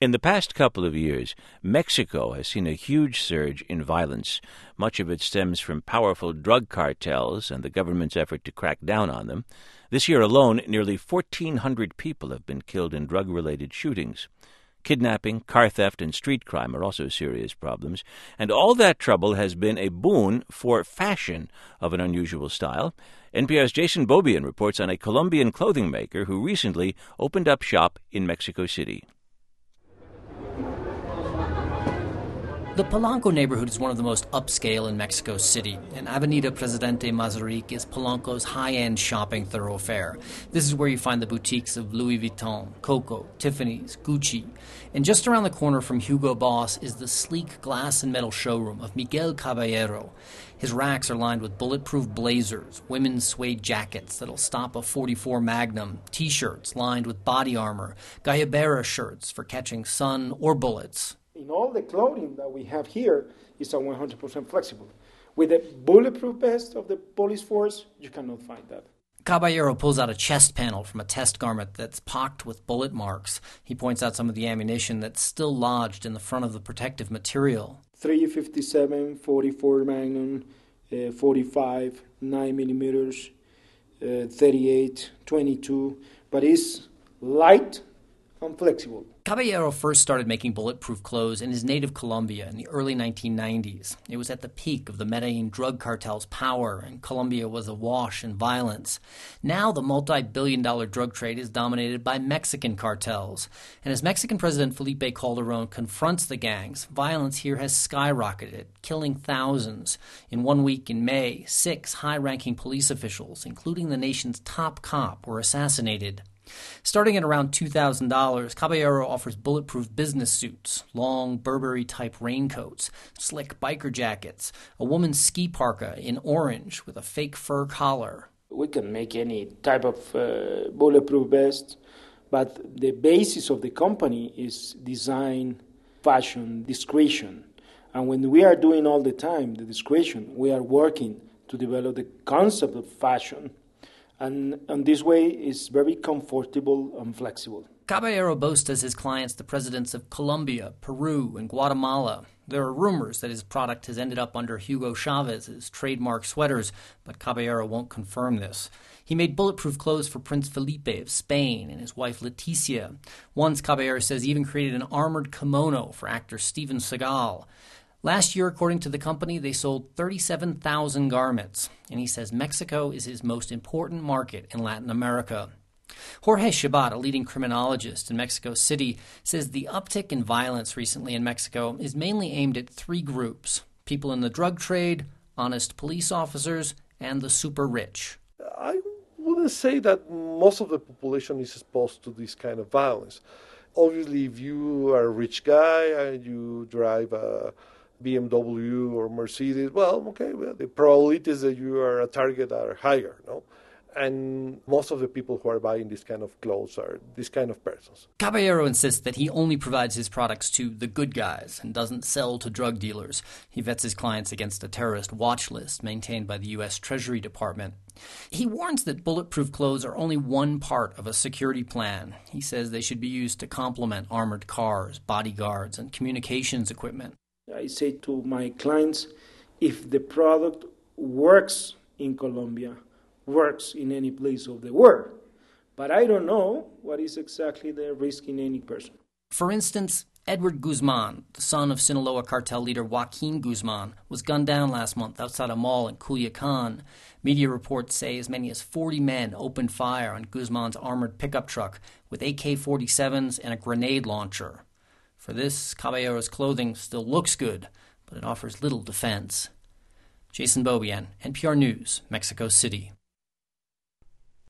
In the past couple of years, Mexico has seen a huge surge in violence. Much of it stems from powerful drug cartels and the government's effort to crack down on them. This year alone, nearly 1,400 people have been killed in drug-related shootings. Kidnapping, car theft, and street crime are also serious problems, and all that trouble has been a boon for fashion of an unusual style. NPR's Jason Beaubien reports on a Colombian clothing maker who recently opened up shop in Mexico City. The Polanco neighborhood is one of the most upscale in Mexico City, and Avenida Presidente Mazarik is Polanco's high-end shopping thoroughfare. This is where you find the boutiques of Louis Vuitton, Coco, Tiffany's, Gucci. And just around the corner from Hugo Boss is the sleek glass and metal showroom of Miguel Caballero. His racks are lined with bulletproof blazers, women's suede jackets that'll stop a .44 Magnum, T-shirts lined with body armor, Gallabera shirts for catching sun or bullets. In all the clothing that we have here is 100% flexible. With the bulletproof vest of the police force, you cannot find that. Caballero pulls out a chest panel from a test garment that's pocked with bullet marks. He points out some of the ammunition that's still lodged in the front of the protective material. 357, .44 Magnum, 45, 9 millimeters, 38, 22, but it's light and flexible. Caballero first started making bulletproof clothes in his native Colombia in the early 1990s. It was at the peak of the Medellin drug cartel's power, and Colombia was awash in violence. Now the multi-billion-dollar drug trade is dominated by Mexican cartels. And as Mexican President Felipe Calderón confronts the gangs, violence here has skyrocketed, killing thousands. In 1 week in May, 6 high-ranking police officials, including the nation's top cop, were assassinated. Starting at around $2,000, Caballero offers bulletproof business suits, long Burberry-type raincoats, slick biker jackets, a woman's ski parka in orange with a fake fur collar. We can make any type of bulletproof vest, but the basis of the company is design, fashion, discretion. And when we are doing all the time the discretion, we are working to develop the concept of fashion. And this way, it's very comfortable and flexible. Caballero boasts as his clients the presidents of Colombia, Peru, and Guatemala. There are rumors that his product has ended up under Hugo Chávez's trademark sweaters, but Caballero won't confirm this. He made bulletproof clothes for Prince Felipe of Spain and his wife Leticia. Once, Caballero says he even created an armored kimono for actor Steven Seagal. Last year, according to the company, they sold 37,000 garments, and he says Mexico is his most important market in Latin America. Jorge Shabat, a leading criminologist in Mexico City, says the uptick in violence recently in Mexico is mainly aimed at 3 groups: people in the drug trade, honest police officers, and the super rich. I wouldn't say that most of the population is exposed to this kind of violence. Obviously, if you are a rich guy and you drive a BMW or Mercedes, the probabilities that you are a target are higher, no? And most of the people who are buying this kind of clothes are this kind of persons. Caballero insists that he only provides his products to the good guys and doesn't sell to drug dealers. He vets his clients against a terrorist watch list maintained by the U.S. Treasury Department. He warns that bulletproof clothes are only one part of a security plan. He says they should be used to complement armored cars, bodyguards, and communications equipment. I say to my clients, if the product works in Colombia, works in any place of the world, but I don't know what is exactly the risk in any person. For instance, Edward Guzman, the son of Sinaloa cartel leader Joaquin Guzman, was gunned down last month outside a mall in Culiacan. Media reports say as many as 40 men opened fire on Guzman's armored pickup truck with AK-47s and a grenade launcher. For this, Caballero's clothing still looks good, but it offers little defense. Jason Beaubien, NPR News, Mexico City.